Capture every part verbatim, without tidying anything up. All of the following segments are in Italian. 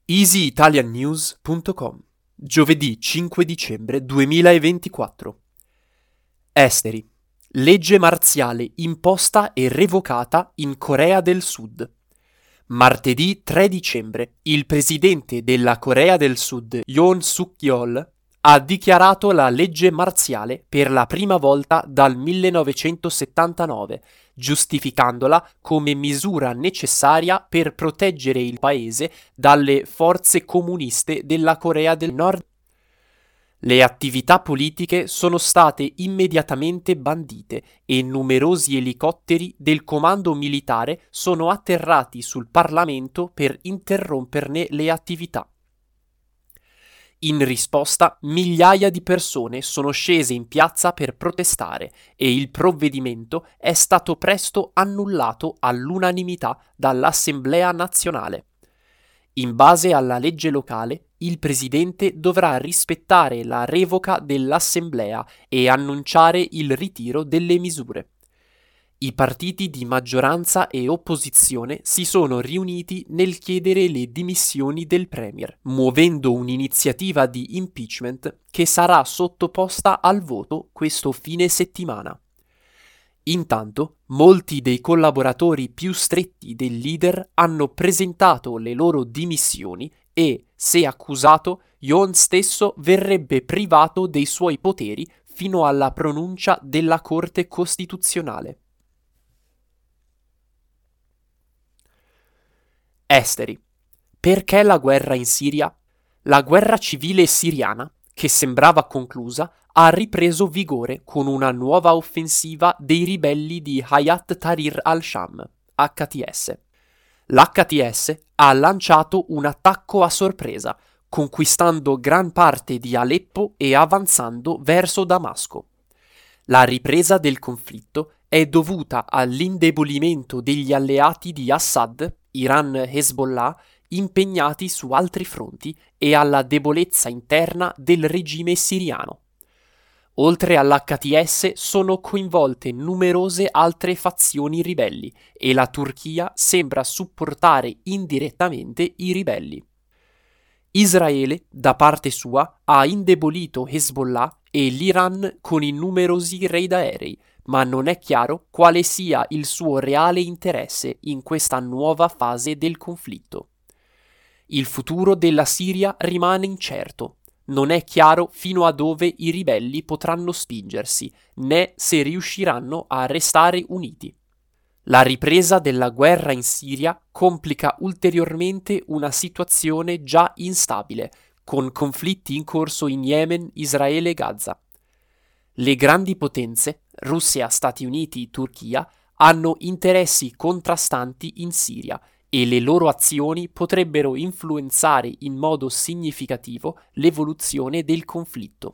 easy italian news punto com, giovedì cinque dicembre duemilaventiquattro. Esteri. Legge marziale imposta e revocata in Corea del Sud. Martedì tre dicembre, il presidente della Corea del Sud, Yoon Suk-yeol, ha dichiarato la legge marziale per la prima volta dal millenovecentosettantanove, giustificandola come misura necessaria per proteggere il paese dalle forze comuniste della Corea del Nord. Le attività politiche sono state immediatamente bandite e numerosi elicotteri del comando militare sono atterrati sul Parlamento per interromperne le attività. In risposta, migliaia di persone sono scese in piazza per protestare e il provvedimento è stato presto annullato all'unanimità dall'Assemblea nazionale. In base alla legge locale, il presidente dovrà rispettare la revoca dell'Assemblea e annunciare il ritiro delle misure. I partiti di maggioranza e opposizione si sono riuniti nel chiedere le dimissioni del premier, muovendo un'iniziativa di impeachment che sarà sottoposta al voto questo fine settimana. Intanto, molti dei collaboratori più stretti del leader hanno presentato le loro dimissioni e, se accusato, Yoon stesso verrebbe privato dei suoi poteri fino alla pronuncia della Corte Costituzionale. Esteri. Perché la guerra in Siria? La guerra civile siriana, che sembrava conclusa, ha ripreso vigore con una nuova offensiva dei ribelli di Hayat Tahrir al-Sham, H T S. L'H T S ha lanciato un attacco a sorpresa, conquistando gran parte di Aleppo e avanzando verso Damasco. La ripresa del conflitto è dovuta all'indebolimento degli alleati di Assad, Iran e Hezbollah, impegnati su altri fronti e alla debolezza interna del regime siriano. Oltre all'H T S sono coinvolte numerose altre fazioni ribelli e la Turchia sembra supportare indirettamente i ribelli. Israele, da parte sua, ha indebolito Hezbollah e l'Iran con i numerosi raid aerei, ma non è chiaro quale sia il suo reale interesse in questa nuova fase del conflitto. Il futuro della Siria rimane incerto. Non è chiaro fino a dove i ribelli potranno spingersi, né se riusciranno a restare uniti. La ripresa della guerra in Siria complica ulteriormente una situazione già instabile, con conflitti in corso in Yemen, Israele e Gaza. Le grandi potenze, Russia, Stati Uniti, Turchia, hanno interessi contrastanti in Siria e le loro azioni potrebbero influenzare in modo significativo l'evoluzione del conflitto.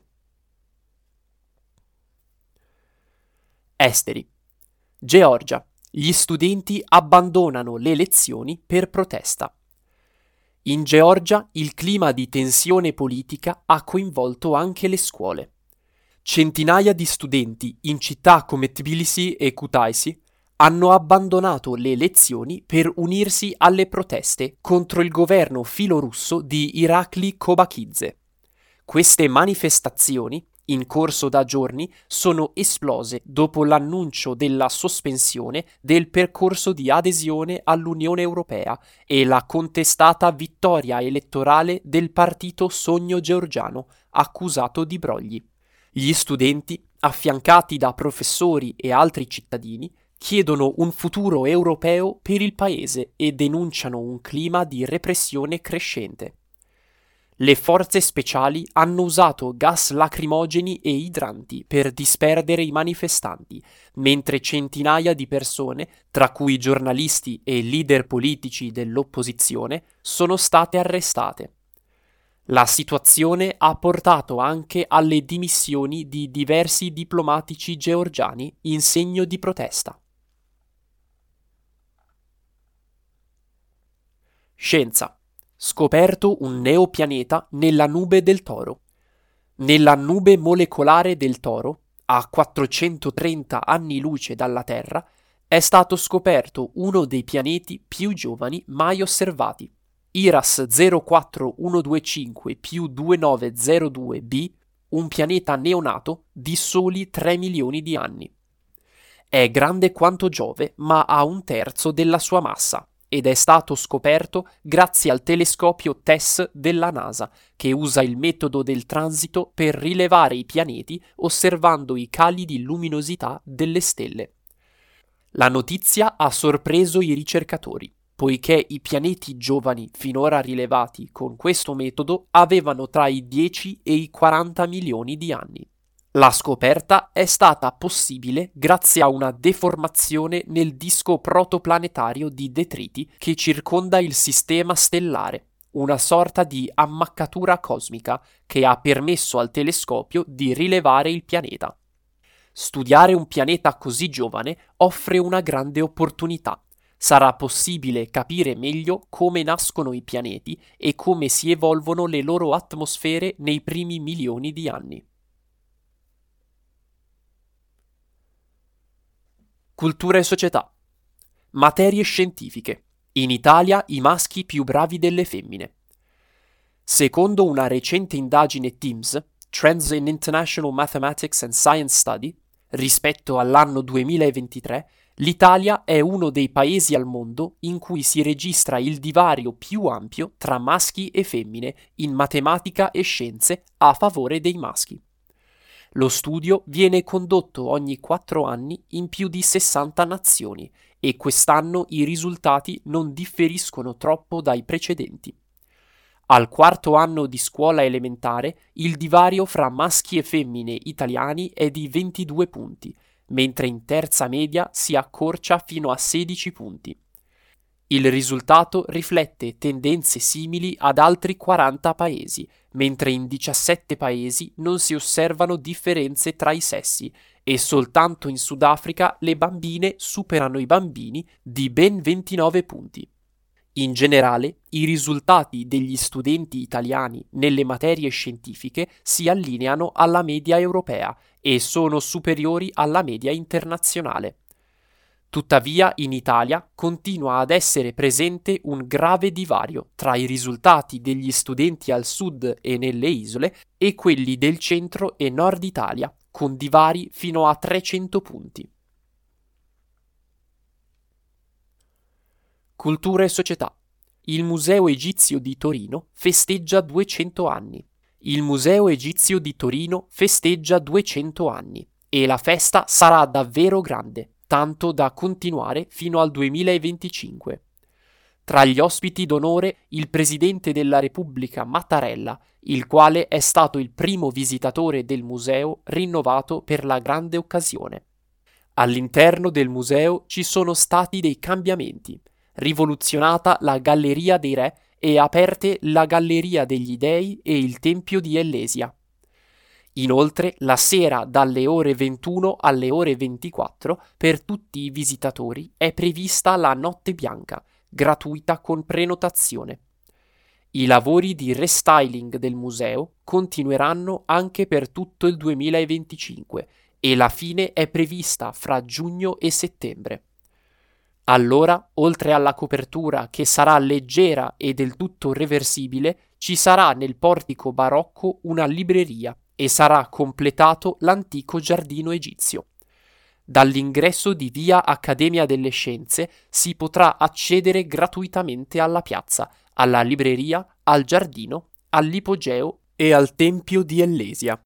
Esteri. Georgia. Gli studenti abbandonano le lezioni per protesta. In Georgia il clima di tensione politica ha coinvolto anche le scuole. Centinaia di studenti in città come Tbilisi e Kutaisi hanno abbandonato le lezioni per unirsi alle proteste contro il governo filorusso di Irakli Kobakidze. Queste manifestazioni, in corso da giorni, sono esplose dopo l'annuncio della sospensione del percorso di adesione all'Unione Europea e la contestata vittoria elettorale del partito Sogno Georgiano, accusato di brogli. Gli studenti, affiancati da professori e altri cittadini, chiedono un futuro europeo per il paese e denunciano un clima di repressione crescente. Le forze speciali hanno usato gas lacrimogeni e idranti per disperdere i manifestanti, mentre centinaia di persone, tra cui giornalisti e leader politici dell'opposizione, sono state arrestate. La situazione ha portato anche alle dimissioni di diversi diplomatici georgiani in segno di protesta. Scienza. Scoperto un neopianeta nella nube del Toro. Nella nube molecolare del Toro, a quattrocentotrenta anni luce dalla Terra, è stato scoperto uno dei pianeti più giovani mai osservati. I R A S zero quattro uno due cinque più due nove zero due b, un pianeta neonato di soli tre milioni di anni. È grande quanto Giove, ma ha un terzo della sua massa, ed è stato scoperto grazie al telescopio TESS della NASA, che usa il metodo del transito per rilevare i pianeti osservando i cali di luminosità delle stelle. La notizia ha sorpreso i ricercatori, poiché i pianeti giovani finora rilevati con questo metodo avevano tra i dieci e i quaranta milioni di anni. La scoperta è stata possibile grazie a una deformazione nel disco protoplanetario di detriti che circonda il sistema stellare, una sorta di ammaccatura cosmica che ha permesso al telescopio di rilevare il pianeta. Studiare un pianeta così giovane offre una grande opportunità. Sarà possibile capire meglio come nascono i pianeti e come si evolvono le loro atmosfere nei primi milioni di anni. Cultura e società. Materie scientifiche. In Italia i maschi più bravi delle femmine. Secondo una recente indagine TIMSS, Trends in International Mathematics and Science Study, rispetto all'anno duemilaventitré, l'Italia è uno dei paesi al mondo in cui si registra il divario più ampio tra maschi e femmine in matematica e scienze a favore dei maschi. Lo studio viene condotto ogni quattro anni in più di sessanta nazioni e quest'anno i risultati non differiscono troppo dai precedenti. Al quarto anno di scuola elementare il divario fra maschi e femmine italiani è di ventidue punti, mentre in terza media si accorcia fino a sedici punti. Il risultato riflette tendenze simili ad altri quaranta paesi, mentre in diciassette paesi non si osservano differenze tra i sessi e soltanto in Sudafrica le bambine superano i bambini di ben ventinove punti. In generale, i risultati degli studenti italiani nelle materie scientifiche si allineano alla media europea e sono superiori alla media internazionale. Tuttavia, in Italia continua ad essere presente un grave divario tra i risultati degli studenti al sud e nelle isole e quelli del centro e nord Italia, con divari fino a trecento punti. Cultura e società. Il Museo Egizio di Torino festeggia duecento anni. Il Museo Egizio di Torino festeggia duecento anni e la festa sarà davvero grande, tanto da continuare fino al duemilaventicinque. Tra gli ospiti d'onore il Presidente della Repubblica Mattarella, il quale è stato il primo visitatore del museo rinnovato per la grande occasione. All'interno del museo ci sono stati dei cambiamenti, rivoluzionata la Galleria dei Re e aperte la Galleria degli Dei e il Tempio di Ellesia. Inoltre, la sera dalle ore ventuno alle ore ventiquattro per tutti i visitatori è prevista la Notte Bianca, gratuita con prenotazione. I lavori di restyling del museo continueranno anche per tutto il duemilaventicinque e la fine è prevista fra giugno e settembre. Allora, oltre alla copertura che sarà leggera e del tutto reversibile, ci sarà nel portico barocco una libreria e sarà completato l'antico giardino egizio. Dall'ingresso di via Accademia delle Scienze si potrà accedere gratuitamente alla piazza, alla libreria, al giardino, all'ipogeo e al Tempio di Ellesia.